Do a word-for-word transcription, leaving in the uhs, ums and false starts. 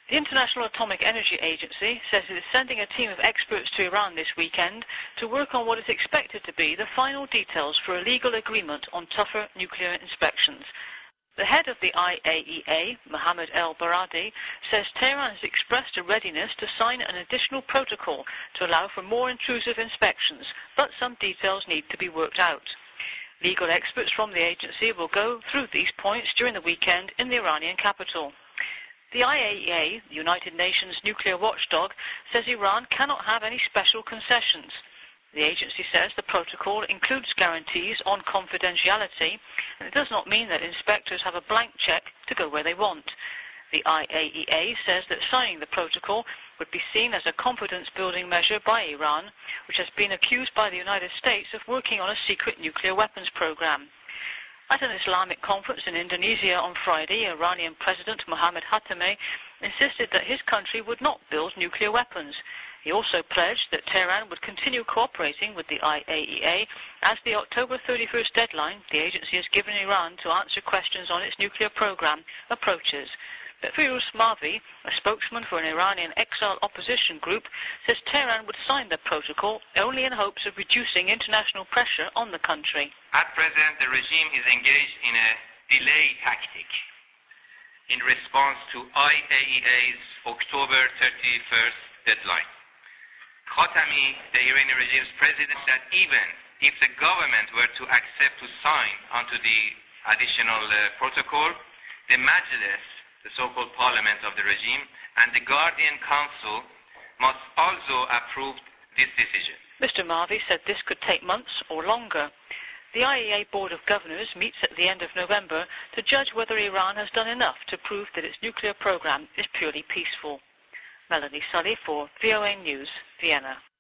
The International Atomic Energy Agency says it is sending a team of experts to Iran this weekend to work on what is expected to be the final details for a legal agreement on tougher nuclear inspections. The head of the I A E A, Mohammad El-Baradi, says Tehran has expressed a readiness to sign an additional protocol to allow for more intrusive inspections, but some details need to be worked out. Legal experts from the agency will go through these points during the weekend in the Iranian capital. The I A E A, the United Nations nuclear watchdog, says Iran cannot have any special concessions. The agency says the protocol includes guarantees on confidentiality, and it does not mean that inspectors have a blank check to go where they want. The I A E A says that signing the protocol would be seen as a confidence-building measure by Iran, which has been accused by the United States of working on a secret nuclear weapons program. At an Islamic conference in Indonesia on Friday, Iranian President Mohammad Khatami insisted that his country would not build nuclear weapons. He also pledged that Tehran would continue cooperating with the I A E A as the October thirty-first deadline the agency has given Iran to answer questions on its nuclear program approaches. But Firuz Marvi, a spokesman for an Iranian exile opposition group, says Tehran would sign the protocol only in hopes of reducing international pressure on the country. At present, the regime is engaged in a delay tactic in response to I A E A's October thirty-first deadline. Khatami, the Iranian regime's president, said even if the government were to accept to sign onto the additional uh, protocol, the Majlis, the so-called parliament of the regime, and the Guardian Council must also approve this decision. Mister Marvi said this could take months or longer. The I A E A Board of Governors meets at the end of November to judge whether Iran has done enough to prove that its nuclear program is purely peaceful. Melanie Sully for V O A News, Vienna.